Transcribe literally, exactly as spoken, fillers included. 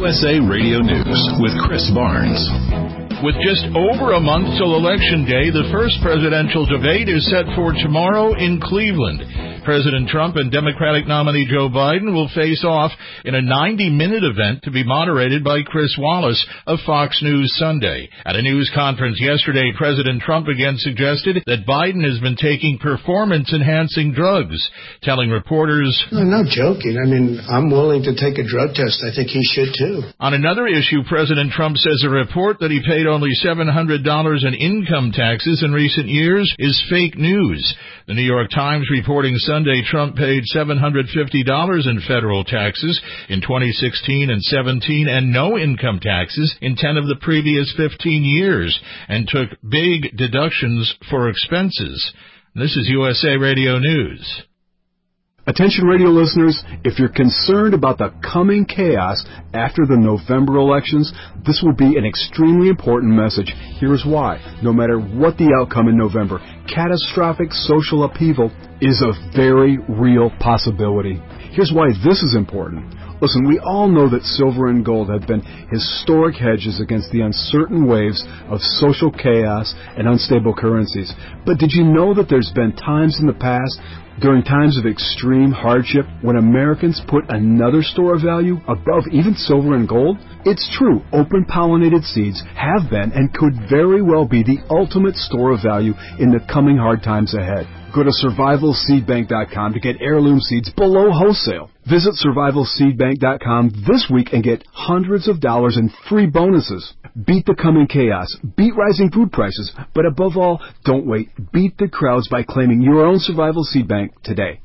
U S A Radio News with Chris Barnes. With just over a month till Election Day, the first presidential debate is set for tomorrow in Cleveland. President Trump and Democratic nominee Joe Biden will face off in a ninety-minute event to be moderated by Chris Wallace of Fox News Sunday. At a news conference yesterday, President Trump again suggested that Biden has been taking performance-enhancing drugs, telling reporters, I'm not joking. I mean, I'm willing to take a drug test. I think he should, too. On another issue, President Trump says a report that he paid only seven hundred dollars in income taxes in recent years is fake news. The New York Times reporting Sunday Trump paid seven hundred fifty dollars in federal taxes in twenty sixteen and seventeen and no income taxes in ten of the previous fifteen years and took big deductions for expenses. This is U S A Radio News. Attention radio listeners, if you're concerned about the coming chaos after the November elections, this will be an extremely important message. Here's why. No matter what the outcome in November, catastrophic social upheaval is a very real possibility. Here's why this is important. Listen, we all know that silver and gold have been historic hedges against the uncertain waves of social chaos and unstable currencies. But did you know that there's been times in the past, during times of extreme hardship, when Americans put another store of value above even silver and gold? It's true, open-pollinated seeds have been and could very well be the ultimate store of value in the coming hard times ahead. Go to survival seed bank dot com to get heirloom seeds below wholesale. Visit survival seed bank dot com this week and get hundreds of dollars in free bonuses. Beat the coming chaos. Beat rising food prices. But above all, don't wait. Beat the crowds by claiming your own Survival Seed Bank today.